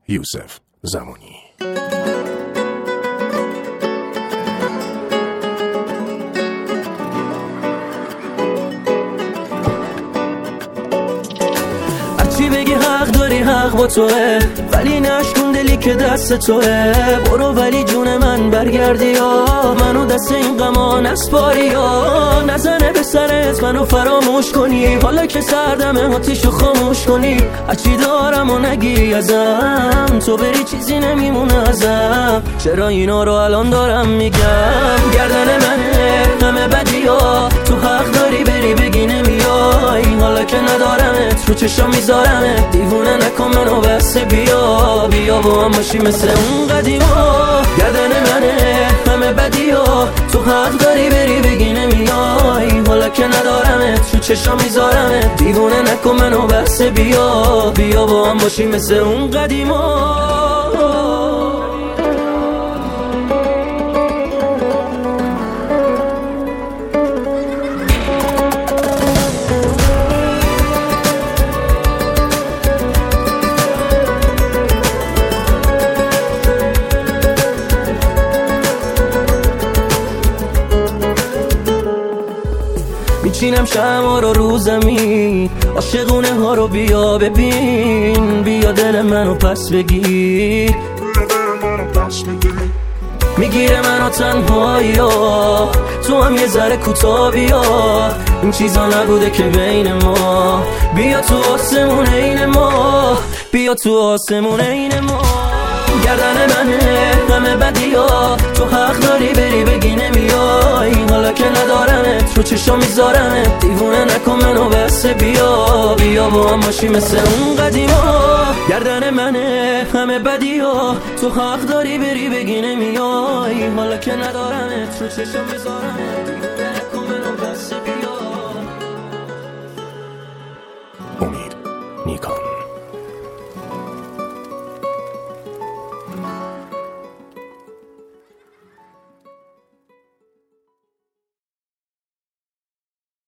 یوسف زمانی. چی بگی حق داری، حق با توه، ولی نشکن دلی که دست توه. برو ولی جون من برگردی یا منو دست این غما نسپاری یا نزنه به سرت منو فراموش کنی. حالا که سردمه آتیشو خاموش کنی. هرچی دارم و نگیری ازم، تو بری چیزی نمیمونه ازم. چرا اینا رو الان دارم میگم؟ گردن منه همه بدی ها، تو حق داری بری بگی نمیای. حالا که ندارمت رو چشم میذارمت، دیوونه نکن منو بس. بیا بیا با هم باشی مثل اون قدیما. گردن منه همه بدی ها، تو حق داری بری بگی نمیای. حالا که ندارمت رو چشم میذارمت، دیوونه نکن منو بس. بیا بیا با هم باشی مثل اون قدیما. میچینم شمع رو زمین، عاشقونه ها رو بیا ببین. بیا دل منو پس بگیر، میگیره منو تنهایی ها، تو هم یه ذره کوتاه بیا. این چیزا نبوده که بین ما، بیا تو آسمون این ما، بیا تو آسمون این ما. گردن منه همه بدی ها، تو حق داری بری بگی نمیای. حالا که ندارمت رو چشم میذارمت، دیوونه نکن منو بس. بیا بیا با هم باشی مثل اون قدیما. گردن منه همه بدی ها، تو حق داری بری بگی نمیای. حالا که ندارمت رو چشم میذارمت، دیوونه نکن منو بس. بیا امید نیکان.